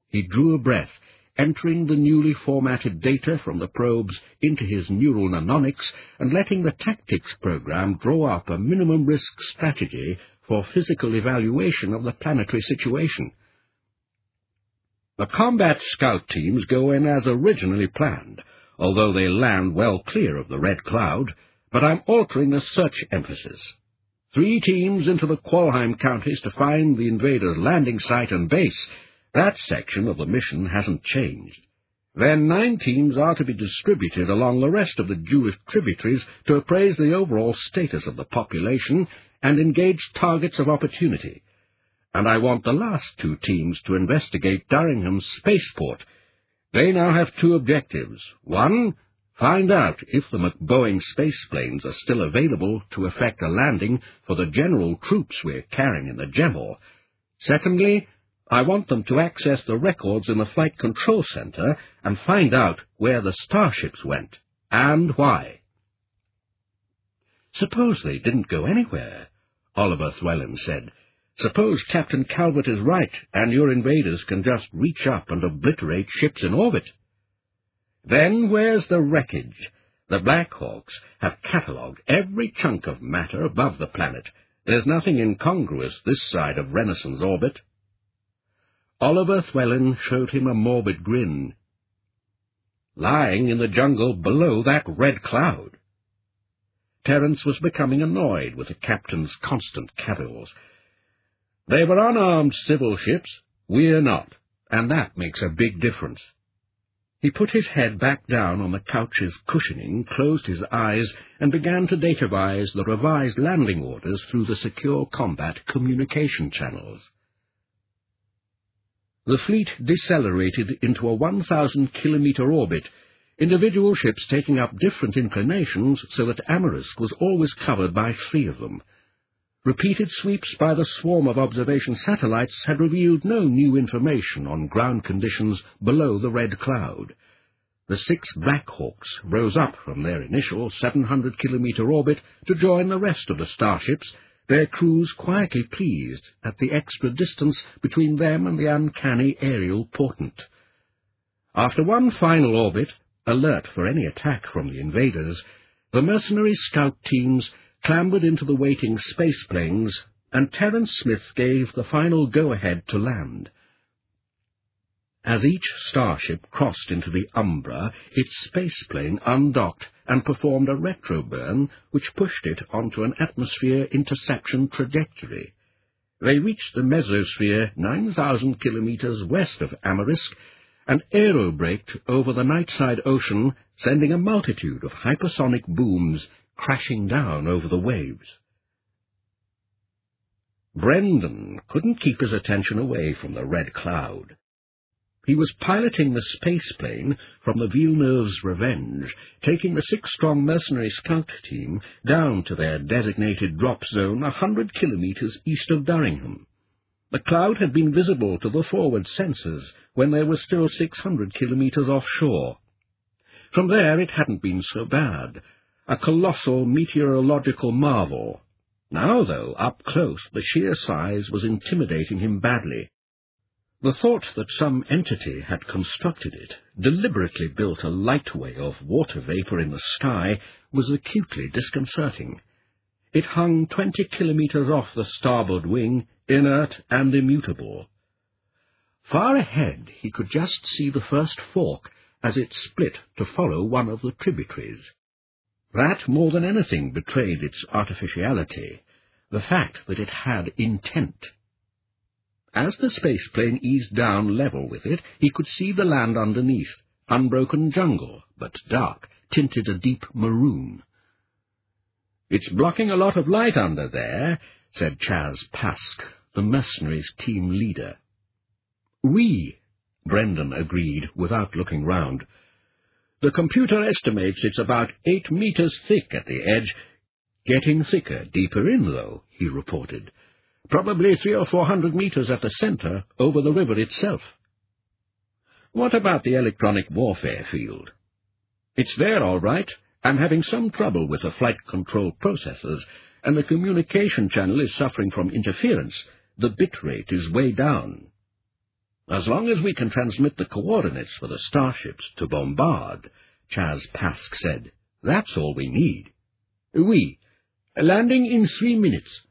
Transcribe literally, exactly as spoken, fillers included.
He drew a breath, entering the newly formatted data from the probes into his neural mnemonics and letting the tactics program draw up a minimum-risk strategy for physical evaluation of the planetary situation. The combat scout teams go in as originally planned, although they land well clear of the red cloud, but I'm altering the search emphasis. Three teams into the Qualheim counties to find the invaders' landing site and base. That section of the mission hasn't changed. Then nine teams are to be distributed along the rest of the Jewish tributaries to appraise the overall status of the population and engage targets of opportunity. And I want the last two teams to investigate Durringham's spaceport. They now have two objectives. One, find out if the McBoeing spaceplanes are still available to effect a landing for the general troops we're carrying in the Gemmor. Secondly, I want them to access the records in the Flight Control Center and find out where the starships went, and why. Suppose they didn't go anywhere, Oliver Llewellyn said. Suppose Captain Calvert is right, and your invaders can just reach up and obliterate ships in orbit. Then where's the wreckage? The Blackhawks have catalogued every chunk of matter above the planet. There's nothing incongruous this side of Renaissance orbit. Oliver Llewellyn showed him a morbid grin. Lying in the jungle below that red cloud. Terence was becoming annoyed with the captain's constant cavils. They were unarmed civil ships, we're not, and that makes a big difference. He put his head back down on the couch's cushioning, closed his eyes, and began to datavise the revised landing orders through the secure combat communication channels. The fleet decelerated into a one thousand kilometre orbit, individual ships taking up different inclinations so that Amarisk was always covered by three of them. Repeated sweeps by the swarm of observation satellites had revealed no new information on ground conditions below the red cloud. The six Blackhawks rose up from their initial seven hundred kilometre orbit to join the rest of the starships, their crews quietly pleased at the extra distance between them and the uncanny aerial portent. After one final orbit, alert for any attack from the invaders, the mercenary scout teams clambered into the waiting spaceplanes, and Terence Smith gave the final go-ahead to land. As each starship crossed into the Umbra, its spaceplane undocked and performed a retroburn which pushed it onto an atmosphere interception trajectory. They reached the mesosphere nine thousand kilometres west of Amarisk and aerobraked over the nightside ocean, sending a multitude of hypersonic booms crashing down over the waves. Brendan couldn't keep his attention away from the red cloud. He was piloting the spaceplane from the Villeneuve's Revenge, taking the six-strong mercenary scout team down to their designated drop zone a hundred kilometres east of Durringham. The cloud had been visible to the forward sensors when they were still six hundred kilometres offshore. From there it hadn't been so bad, a colossal meteorological marvel. Now, though, up close, the sheer size was intimidating him badly. The thought that some entity had constructed it, deliberately built a lightway of water vapour in the sky, was acutely disconcerting. It hung twenty kilometres off the starboard wing, inert and immutable. Far ahead he could just see the first fork as it split to follow one of the tributaries. That, more than anything, betrayed its artificiality, the fact that it had intent. As the spaceplane eased down level with it, he could see the land underneath, unbroken jungle, but dark, tinted a deep maroon. "It's blocking a lot of light under there," said Chaz Pask, the mercenaries' team leader. "Oui," Brendan agreed without looking round. "The computer estimates it's about eight metres thick at the edge. Getting thicker deeper in, though," he reported. "Probably three or four hundred metres at the centre, over the river itself." "What about the electronic warfare field?" "It's there, all right. I'm having some trouble with the flight control processors, and the communication channel is suffering from interference. The bit rate is way down." As long as we can transmit the coordinates for the starships to bombard, Chaz Pask said, that's all we need. Oui. Landing in three minutes.